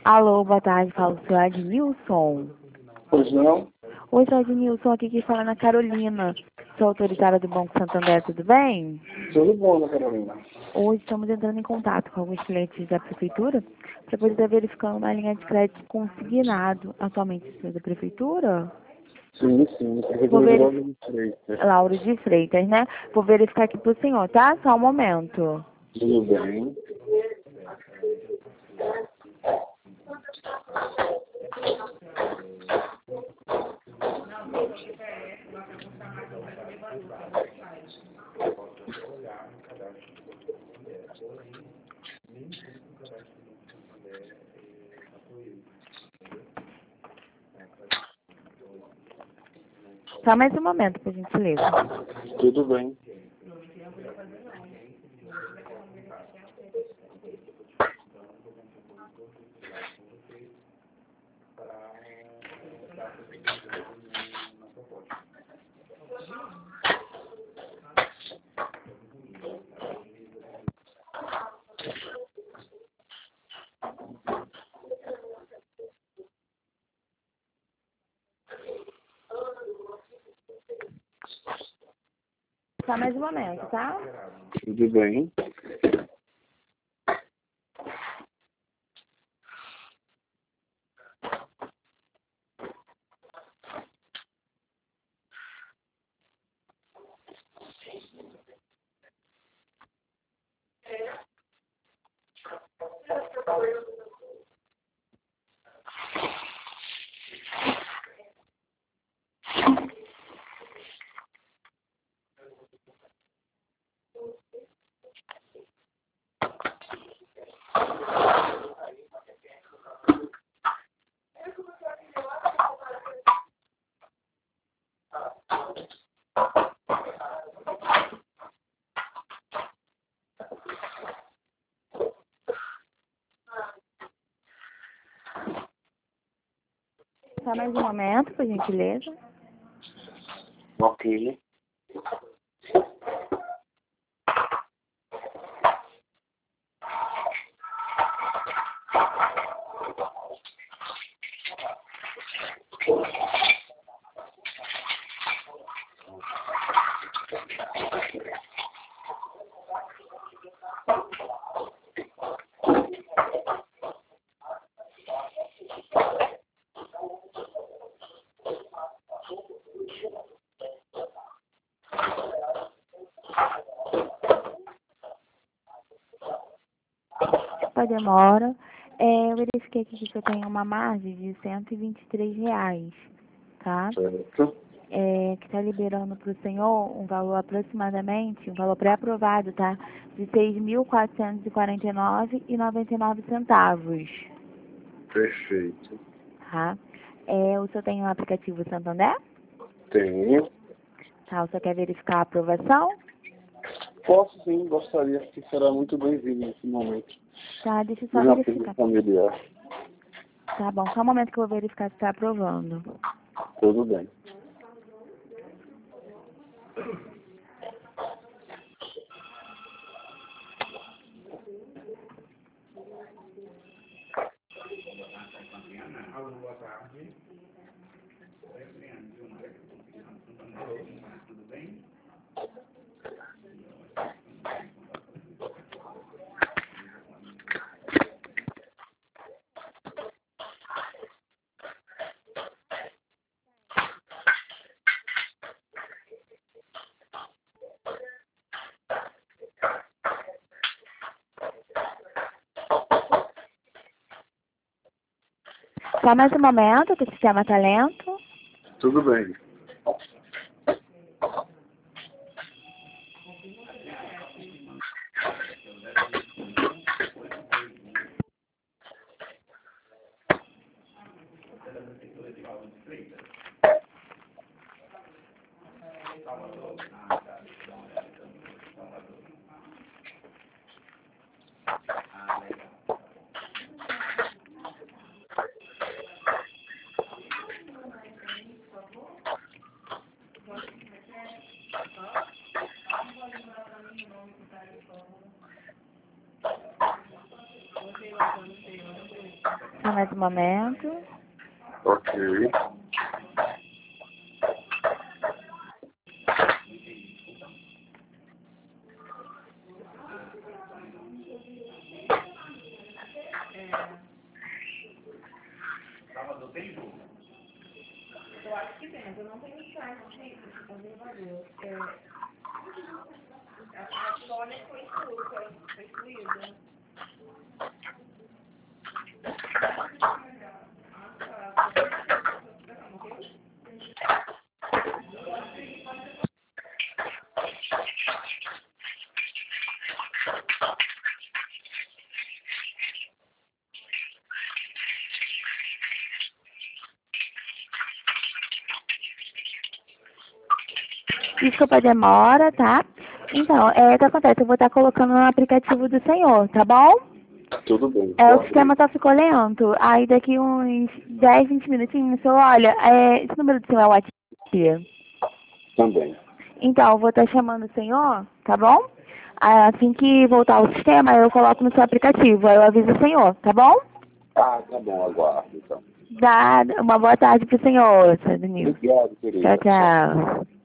Alô, boa tarde, falo seu Adnilson. Pois não? Oi, seu Adnilson, aqui que fala na Carolina. Sou autorizada do Banco Santander, tudo bem? Tudo bom, Ana Carolina? Hoje estamos entrando em contato com alguns clientes da Prefeitura para poder estar verificando uma linha de crédito consignado. Atualmente, isso é da Prefeitura? Sim. Vou Prefeitura de ver... Lauro de Freitas. Lauro de Freitas, né? Vou verificar aqui pro senhor, tá? Só um momento. Tudo bem? Só mais um momento, por gentileza. Tudo bem. Só mais um momento, tá? Tudo bem. Só mais um momento, por gentileza. Ok. A demora. Eu verifiquei aqui que você tem uma margem de R$ 123, tá? Certo. Que está liberando para o senhor um valor aproximadamente, um valor pré-aprovado, tá? De R$ 6.449,99, Perfeito. tá? O senhor tem um aplicativo Santander? Tenho. Tá, o senhor quer verificar a aprovação? Posso sim, gostaria que será muito bem-vindo nesse momento. Tá, deixa eu só Já verificar. familiar. Tá bom, só um momento que eu vou verificar se está aprovando. Tudo bem. Só mais um momento que o sistema está lento. Tudo bem. mais um momento. Ok. Eu acho que tem, mas eu não tenho site disso, conservador. A Sônia foi excluída. Desculpa a demora, tá? Então, o que acontece? Eu vou estar colocando no aplicativo do senhor, tá bom? Tudo bem. O sistema só ficou lento. Aí daqui uns 10, 20 minutinhos, o senhor olha, esse número do senhor é o WhatsApp? Também. Então, eu vou estar chamando o senhor, tá bom? Assim que voltar ao sistema, eu coloco no seu aplicativo, aí eu aviso o senhor, tá bom? Ah, tá bom, aguardo então. Dá uma boa tarde pro senhor, seu Danilo. Obrigado, Tchau, querida. tchau.